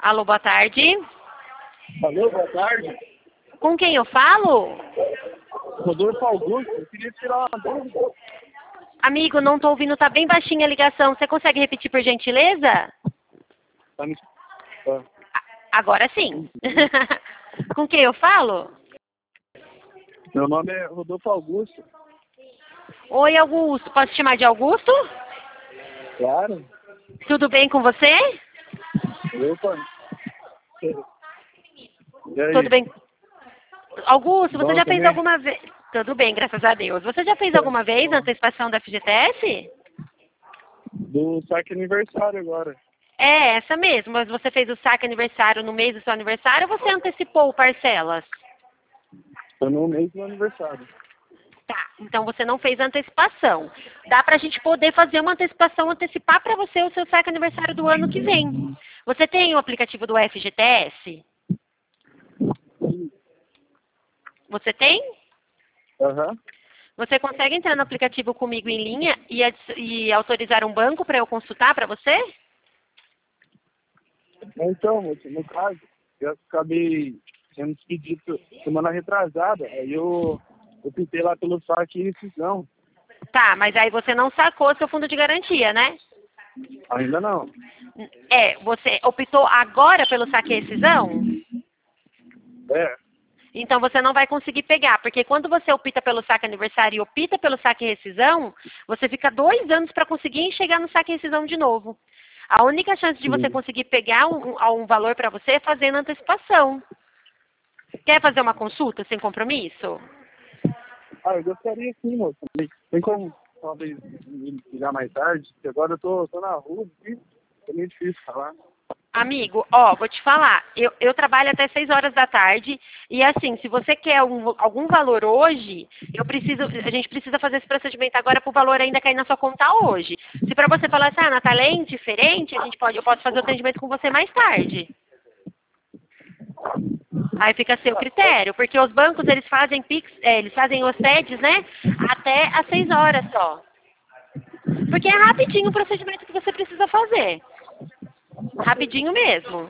Alô, boa tarde. Alô, boa tarde. Com quem eu falo? Rodolfo Augusto, eu queria tirar uma dúvida. Amigo, não tô ouvindo, tá bem baixinha a ligação. Você consegue repetir por gentileza? Tá me... Ah, Agora sim. Com quem eu falo? Meu nome é Rodolfo Augusto. Oi, Augusto. Posso te chamar de Augusto? Claro. Tudo bem com você? Opa. E aí? Tudo bem. Augusto, você Bom já fez também? alguma vez... Tudo bem, graças a Deus. Você já fez alguma vez a antecipação da FGTS? Do saque aniversário agora. É, essa mesmo. Mas você fez o saque aniversário no mês do seu aniversário ou você antecipou parcelas? Foi no mês do aniversário. Tá, então você não fez a antecipação. Dá pra gente poder fazer uma antecipação, antecipar pra você o seu saque aniversário do ano que vem. Você tem o aplicativo do FGTS? Você tem? Aham. Você consegue entrar no aplicativo comigo em linha e autorizar um banco para eu consultar para você? Então, moço, no caso, eu acabei sendo despedido semana retrasada. Aí eu pintei lá pelo saque e rescisão. Tá, mas aí você não sacou seu fundo de garantia, né? Ainda não. É, você optou agora pelo saque e rescisão? É. Então você não vai conseguir pegar, porque quando você opta pelo saque aniversário e opta pelo saque e rescisão, você fica 2 anos para conseguir chegar no saque e rescisão de novo. A única chance de você conseguir pegar um valor para você é fazendo antecipação. Quer fazer uma consulta sem compromisso? Ah, eu gostaria sim, moço. Tem como talvez me ligar mais tarde? Porque agora eu tô na rua, aqui, é meio difícil falar. Amigo, ó, vou te falar, eu trabalho até 6 horas da tarde e assim, se você quer algum valor hoje, a gente precisa fazer esse procedimento agora para o valor ainda cair na sua conta hoje. Se para você falar assim, Natália, é indiferente, eu posso fazer o atendimento com você mais tarde. Aí fica a seu critério, porque os bancos eles fazem Pix, eles fazem os TEDs, né? Até às 6 horas só. Porque é rapidinho o procedimento que você precisa fazer. Rapidinho mesmo.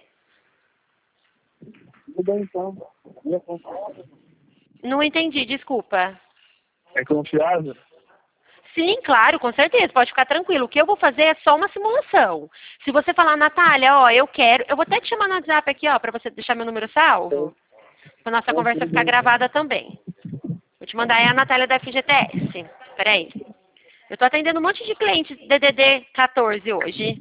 Tudo bem, então. E é confiável? Não entendi, desculpa. É confiável? Sim, claro, com certeza, pode ficar tranquilo. O que eu vou fazer é só uma simulação. Se você falar, Natália, ó, eu quero, eu vou até te chamar no WhatsApp aqui, ó, para você deixar meu número salvo, para nossa conversa Tudo ficar bem, então. gravada também. Vou te mandar aí a Natália da FGTS. Peraí. Eu tô atendendo um monte de clientes DDD 14 hoje.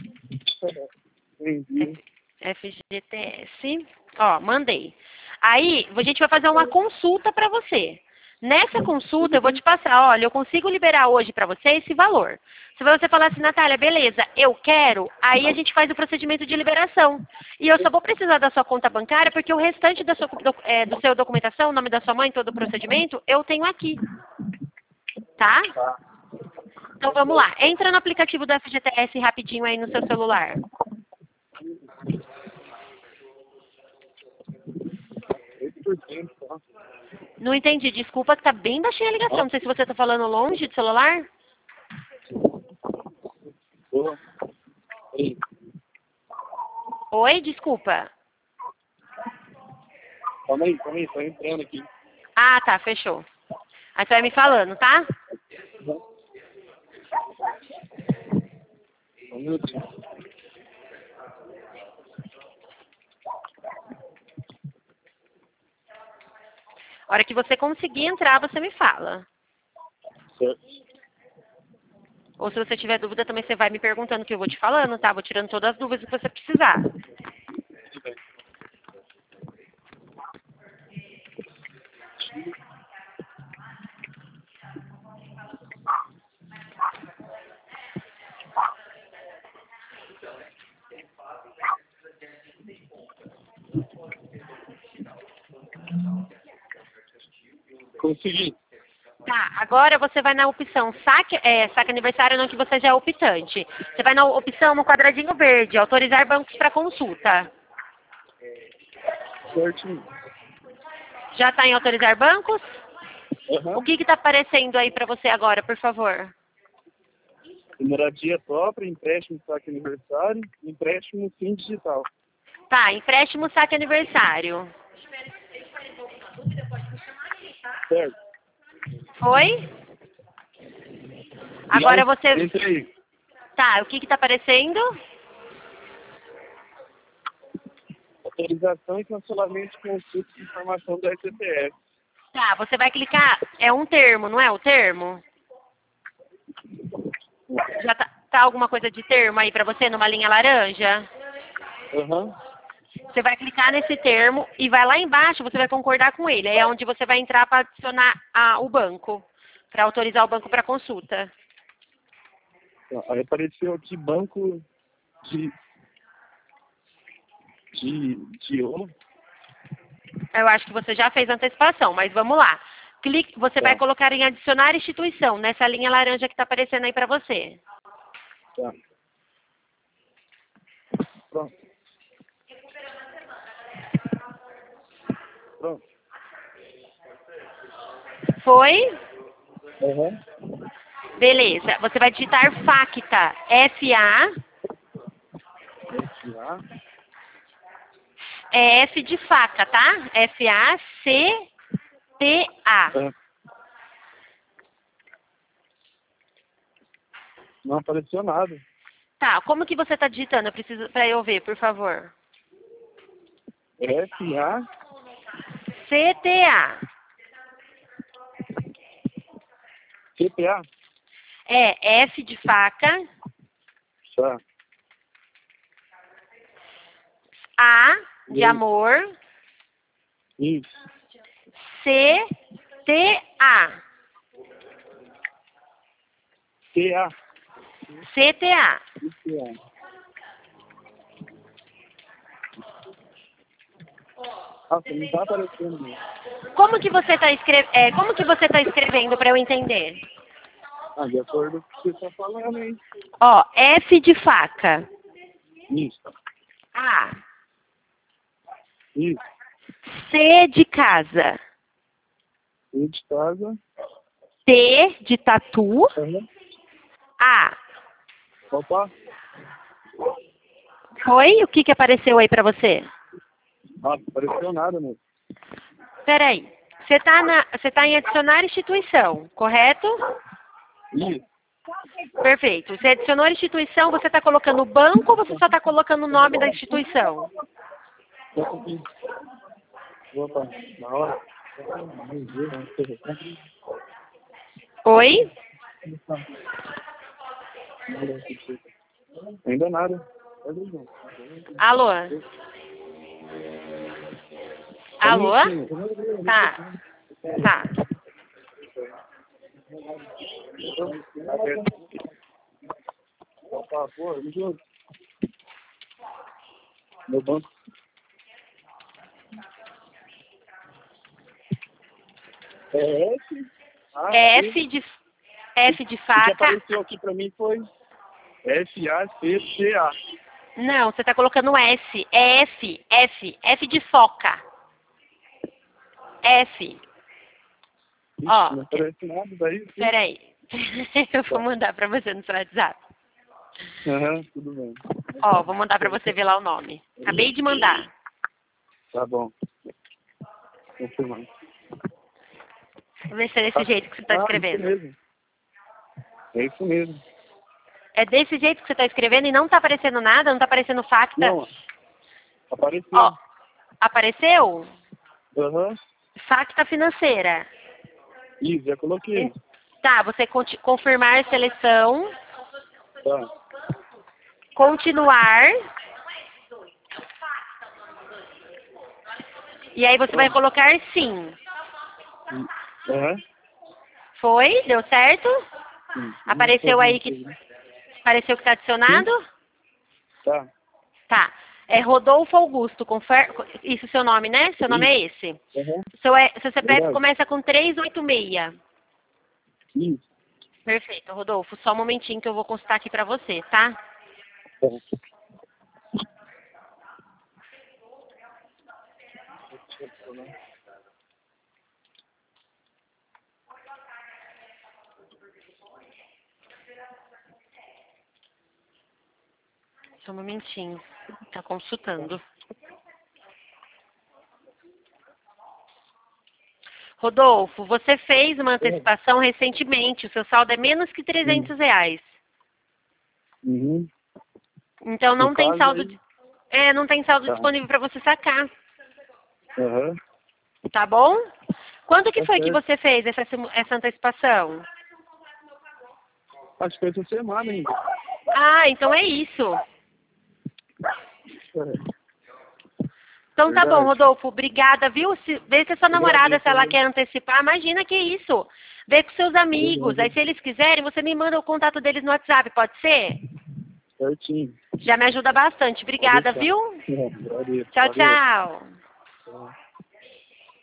Entendi. FGTS. Ó, mandei. Aí, a gente vai fazer uma consulta para você. Nessa consulta, Tudo eu vou bem. te passar, olha, eu consigo liberar hoje para você esse valor. Se você falar assim, Natália, beleza, eu quero, aí a gente faz o procedimento de liberação. E eu só vou precisar da sua conta bancária, porque o restante da sua, do seu documentação, o nome da sua mãe, todo o procedimento, eu tenho aqui. Tá? Tá. Então vamos lá. Entra no aplicativo do FGTS rapidinho aí no seu celular. Esse por cento, tá? Não entendi, desculpa que tá bem baixinha a ligação. Não sei se você tá falando longe do celular. Boa. Ei, Oi, desculpa. calma aí, tô entrando aqui. Ah, tá, fechou. Aí você vai me falando, tá? Um minutinho. A hora que você conseguir entrar, você me fala. Certo. Ou se você tiver dúvida, também você vai me perguntando que eu vou te falando, tá? Vou tirando todas as dúvidas que você precisar. Tudo bem. Consegui. Tá, agora você vai na opção saque aniversário, não que você já é optante. Você vai na opção no quadradinho verde, autorizar bancos para consulta. Certinho. Já está em autorizar bancos? O Aham. que está aparecendo aí para você agora, por favor? moradia própria, empréstimo saque aniversário, empréstimo sim digital. Tá, empréstimo saque aniversário. Certo. Foi? Agora você... Entra aí. Tá, o que tá aparecendo? Autorização e cancelamento de consulta de informação da STF. Tá, você vai clicar... É um termo, não é o termo? Já tá alguma coisa de termo aí pra você numa linha laranja? Aham. Você vai clicar nesse termo e vai lá embaixo, você vai concordar com ele. Aí é onde você vai entrar para adicionar o banco, para autorizar o banco para consulta. Aí apareceu aqui banco de ouro. Eu acho que você já fez a antecipação, mas vamos lá. Clique, você vai Tá. colocar em adicionar instituição, nessa linha laranja que está aparecendo aí para você. Tá. Pronto. Pronto. Foi? Aham. Beleza. Você vai digitar FACTA. F-A. Retirar. É F de faca, tá? F-A-C-T-A. Tá. Não apareceu nada. Tá, como que você está digitando? Eu preciso para eu ver, por favor. F-A. C-T-A. CPA? É F de faca, Tá. A de amor, Isso. C-T-A. CA. C-T-A. CA. Nossa, não tá aparecendo. Né? Como que você está como que você tá escrevendo para eu entender? Ah, de acordo com o que você tá falando aí. Ó, F de faca, Isso. A. Isso. C de casa, E de casa. T de tatu, Aham. A. Opa. Foi? O que que apareceu aí para você? Nossa, não apareceu nada, moço. Peraí. Você tá em adicionar instituição, correto? Isso. Perfeito. Você adicionou a instituição, você está colocando o banco ou você só está colocando o nome da instituição? Só um pouquinho. Opa, na hora. Oi? Ainda nada. Alô? Alô? Tá. Tá. Por favor, me ajuda. Meu banco. É F. F de O que faca. apareceu aqui pra mim foi F-A-C-C-A. Não, você está colocando S. É F. F. F de foca. F. Ó. Não aparece nada daí. Peraí. Eu vou mandar para você no seu WhatsApp. Aham, tudo bem. Ó, vou mandar para você ver lá o nome. Acabei de mandar. Tá bom. Confirmando. Vou ver se é desse jeito que você está escrevendo. Isso mesmo. É isso mesmo. É desse jeito que você está escrevendo e não está aparecendo nada? Não está aparecendo facta? Não, apareceu. Ó, apareceu? Aham. Facta financeira. Isso, já coloquei. Tá, você confirmar seleção, Tá. continuar. E aí você vai colocar sim. Aham. Foi? Deu certo? Sim. Apareceu aí que... Apareceu que está adicionado? Tá. Tá. É Rodolfo Augusto. Isso é seu nome, né? Seu nome é esse. Aham. Seu CPF começa com 386. Isso. Perfeito, Rodolfo. Só um momentinho que eu vou consultar aqui pra você, tá? Tá. Só um momentinho. Tá consultando. Rodolfo, você fez uma antecipação recentemente. O seu saldo é menos que R$ 300. Uhum. Então não No tem caso saldo, aí, não tem saldo tá. disponível para você sacar. Aham. Tá bom? Quando que Tá foi que certo. você fez essa antecipação? Acho que foi essa semana ainda. Ah, então é isso. É. Então tá bom, Verdade. Rodolfo. Obrigada, viu? Vê se a sua Eu namorada, se agradeço ela aí. quer antecipar. Imagina que isso. Vê com seus amigos. Beleza. Aí se eles quiserem, você me manda o contato deles no WhatsApp, pode ser? Certinho. Já me ajuda bastante. Pode Obrigada, deixar. viu? Agradeço. Tchau, Valeu. tchau. Tchau.